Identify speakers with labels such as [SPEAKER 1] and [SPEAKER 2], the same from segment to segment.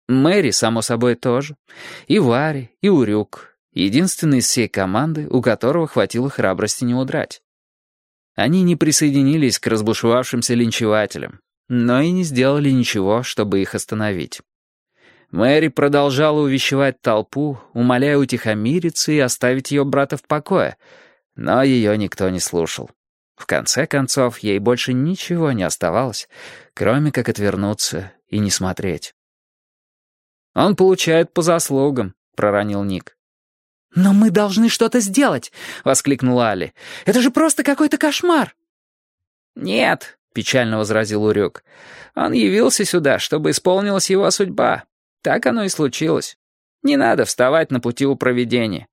[SPEAKER 1] Мэри, само собой, тоже. И Варя, и Урюк. Единственный из всей команды, у которого хватило храбрости не удрать. Они не присоединились к разбушевавшимся линчевателям, но и не сделали ничего, чтобы их остановить. Мэри продолжала увещевать толпу, умоляя утихомириться и оставить ее брата в покое, но ее никто не слушал. В конце концов, ей больше ничего не оставалось, кроме как отвернуться и не смотреть. «Он получает по заслугам», — проронил Ник.
[SPEAKER 2] «Но мы должны что-то сделать!» — воскликнула Алли. «Это же просто какой-то кошмар!»
[SPEAKER 1] «Нет», — печально возразил Урюк. «Он явился сюда, чтобы исполнилась его судьба. Так оно и случилось. Не надо вставать на пути у провидения».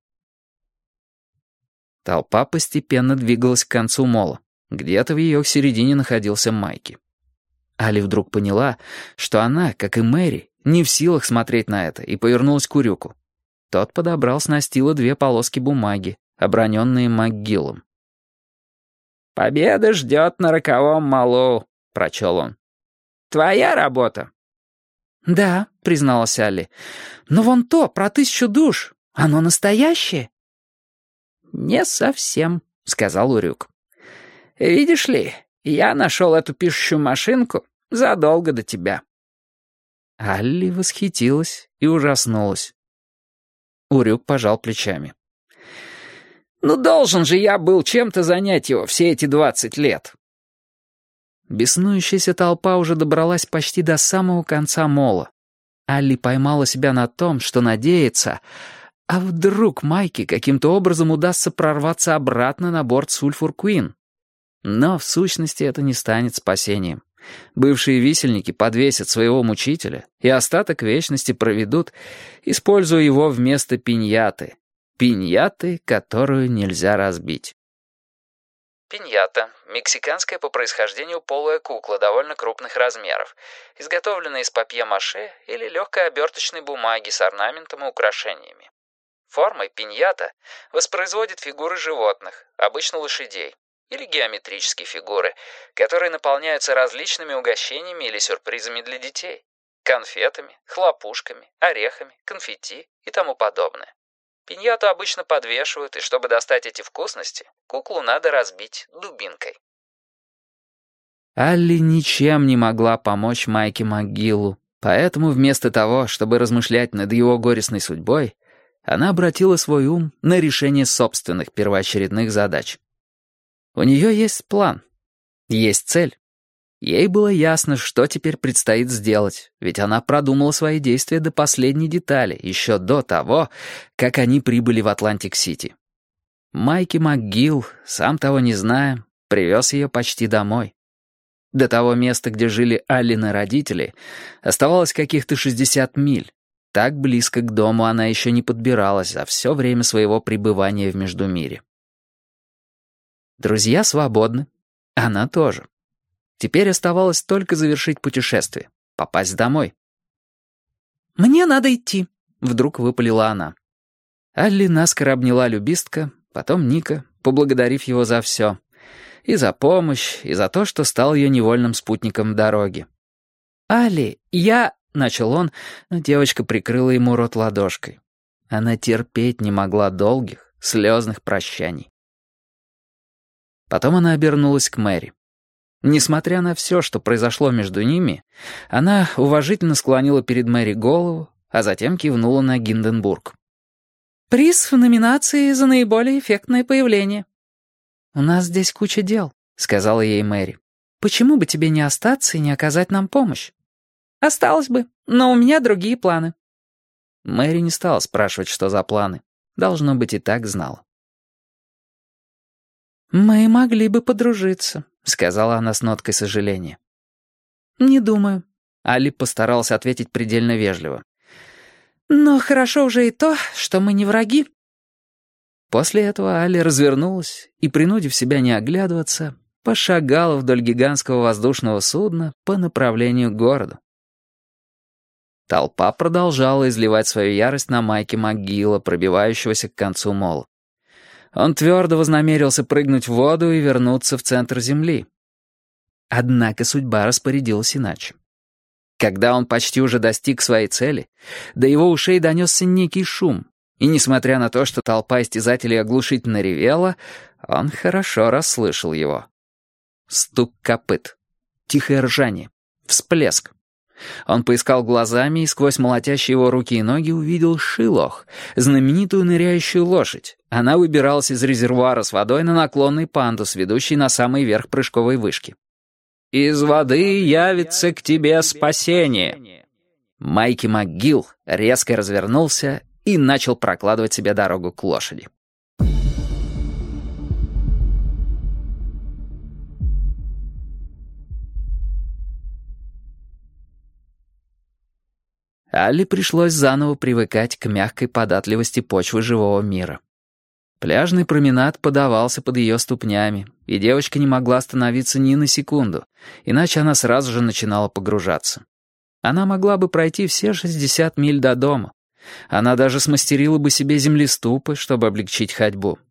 [SPEAKER 1] Толпа постепенно двигалась к концу мола. Где-то в ее середине находился Майки. Алли вдруг поняла, что она, как и Мэри, не в силах смотреть на это, и повернулась к Урюку. Тот подобрал с настила 2 полоски бумаги, оброненные МакГиллом. «Победа ждет на роковом малу», — прочел он. «Твоя работа?»
[SPEAKER 2] «Да», — призналась Алли. «Но вон то, про 1000 душ, оно настоящее?»
[SPEAKER 1] «Не совсем», — сказал Урюк. «Видишь ли, я нашел эту пишущую машинку задолго до тебя». Алли восхитилась и ужаснулась. Урюк пожал плечами. «Ну, должен же я был чем-то занять его все эти 20 лет». Беснующаяся толпа уже добралась почти до самого конца мола. Алли поймала себя на том, что надеется, а вдруг Майке каким-то образом удастся прорваться обратно на борт Сульфур Куин. Но в сущности это не станет спасением. Бывшие висельники подвесят своего мучителя и остаток вечности проведут, используя его вместо пиньяты. Пиньяты, которую нельзя разбить. Пиньята — мексиканская по происхождению полая кукла довольно крупных размеров, изготовленная из папье-маше или легкой оберточной бумаги с орнаментом и украшениями. Формой пиньята воспроизводит фигуры животных, обычно лошадей, или геометрические фигуры, которые наполняются различными угощениями или сюрпризами для детей, конфетами, хлопушками, орехами, конфетти и тому подобное. Пиньяту обычно подвешивают, и чтобы достать эти вкусности, куклу надо разбить дубинкой. Алли ничем не могла помочь Майке МакГиллу, поэтому вместо того, чтобы размышлять над его горестной судьбой, она обратила свой ум на решение собственных первоочередных задач. У нее есть план, есть цель. Ей было ясно, что теперь предстоит сделать, ведь она продумала свои действия до последней детали, еще до того, как они прибыли в Атлантик-Сити. Майки МакГилл, сам того не зная, привез ее почти домой. До того места, где жили Аллины родители, оставалось каких-то 60 миль. Так близко к дому она еще не подбиралась за все время своего пребывания в Междумире. Друзья свободны, она тоже. Теперь оставалось только завершить путешествие, попасть домой.
[SPEAKER 2] «Мне надо идти»,
[SPEAKER 1] — вдруг выпалила она. Алли наскоро обняла любистка, потом Ника, поблагодарив его за все. И за помощь, и за то, что стал ее невольным спутником в дороге.
[SPEAKER 2] «Алли, я...»
[SPEAKER 1] — начал он, но девочка прикрыла ему рот ладошкой. Она терпеть не могла долгих, слезных прощаний. Потом она обернулась к Мэри. Несмотря на все, что произошло между ними, она уважительно склонила перед Мэри голову, а затем кивнула на Гинденбург.
[SPEAKER 2] «Приз в номинации за наиболее эффектное появление».
[SPEAKER 1] «У нас здесь куча дел», — сказала ей Мэри.
[SPEAKER 2] «Почему бы тебе не остаться и не оказать нам помощь?» «Осталось бы, но у меня другие планы».
[SPEAKER 1] Мэри не стала спрашивать, что за планы. Должно быть, и так знала.
[SPEAKER 2] «Мы могли бы подружиться»,
[SPEAKER 1] — сказала она с ноткой сожаления.
[SPEAKER 2] «Не думаю».
[SPEAKER 1] Алли постарался ответить предельно вежливо.
[SPEAKER 2] «Но хорошо уже и то, что мы не враги».
[SPEAKER 1] После этого Алли развернулась и, принудив себя не оглядываться, пошагала вдоль гигантского воздушного судна по направлению к городу. Толпа продолжала изливать свою ярость на Майки МакГилла, пробивающегося к концу мола. Он твердо вознамерился прыгнуть в воду и вернуться в центр земли. Однако судьба распорядилась иначе. Когда он почти уже достиг своей цели, до его ушей донесся некий шум, и, несмотря на то, что толпа истязателей оглушительно ревела, он хорошо расслышал его. Стук копыт, тихое ржание, всплеск. Он поискал глазами и сквозь молотящие его руки и ноги увидел Шилох, знаменитую ныряющую лошадь. Она выбиралась из резервуара с водой на наклонный пандус, ведущий на самый верх прыжковой вышки. «Из воды явится к тебе спасение!» Майки МcGill резко развернулся и начал прокладывать себе дорогу к лошади. Алли пришлось заново привыкать к мягкой податливости почвы живого мира. Пляжный променад подавался под ее ступнями, и девочка не могла остановиться ни на секунду, иначе она сразу же начинала погружаться. Она могла бы пройти все 60 миль до дома. Она даже смастерила бы себе землеступы, чтобы облегчить ходьбу.